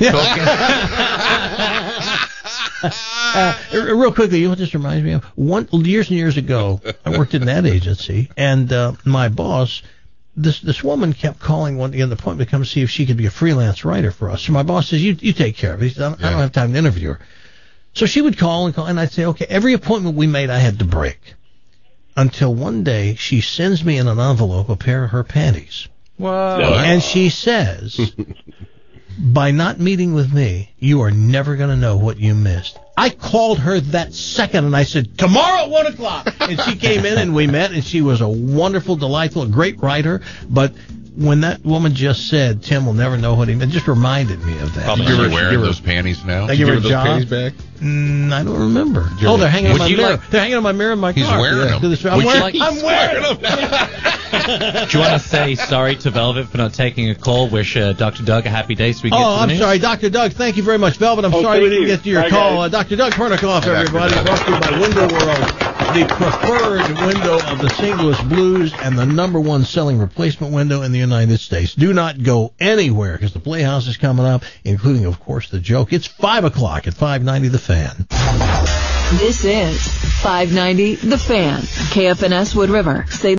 Uh, real quickly, you know what this reminds me of? One years and years ago, I worked in an ad agency, and uh, my boss, this this woman kept calling one again the appointment to come see if she could be a freelance writer for us. So my boss says, "You you take care of it." He said, I don't, I don't have time to interview her. So she would call and call, and I'd say, "Okay." Every appointment we made, I had to break. Until one day, she sends me in an envelope a pair of her panties. Whoa. And she says, by not meeting with me, you are never going to know what you missed. I called her that second, and I said, tomorrow at one o'clock. And she came in, and we met, and she was a wonderful, delightful, great writer. But when that woman just said, Tim will never know what he meant, it just reminded me of that. Probably you wearing those panties now? I give her those job? panties back? Mm, I don't remember. Jerry, oh, they're hanging on my mirror. Like, they're hanging on my mirror in my he's car. Wearing yeah. them. I'm Would wearing, like, I'm wearing them. Do you want to say sorry to Velvet for not taking a call? Wish uh, Doctor Doug a happy day so we can Oh, get to the I'm news? sorry, Doctor Doug. Thank you very much, Velvet. I'm Oh, sorry we thank didn't you. get to your Bye, call. guys. Uh, Doctor Doug Pernicoff, Hi, everybody. Doctor Brought to you by Window World, the preferred window of the Saint Louis Blues and the number one selling replacement window in the United States. Do not go anywhere because the Playhouse is coming up, including, of course, the joke. It's five o'clock at five ninety The Fan. This is five ninety The Fan, K F N S Wood River. Say